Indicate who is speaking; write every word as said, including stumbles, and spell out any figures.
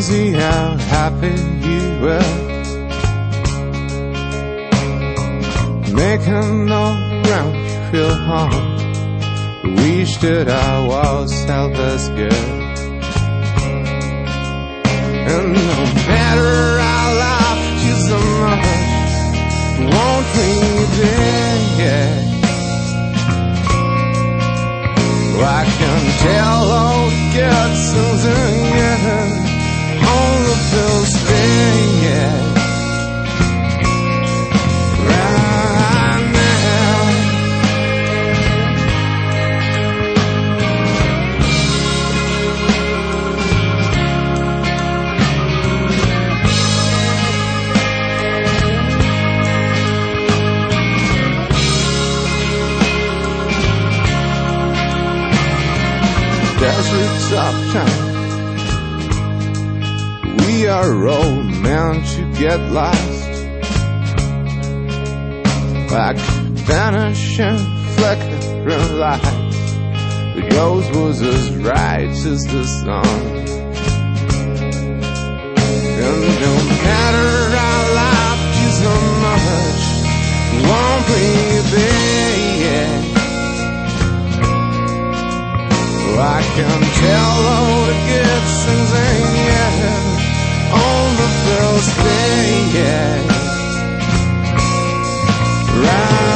Speaker 1: crazy how happy you were, making all around you feel home. We stood our walls held us good, and no matter how life you so much, won't leave it, yeah. I can tell all the good songs again on the bill stay, yeah. Right now, deserts of time. We are all meant to get lost, like vanishing flickering lights. The ghost was as bright as the sun, and no matter how life is so much, won't be there. I can tell all the good things ain't yet on the bill stay, yeah. Right.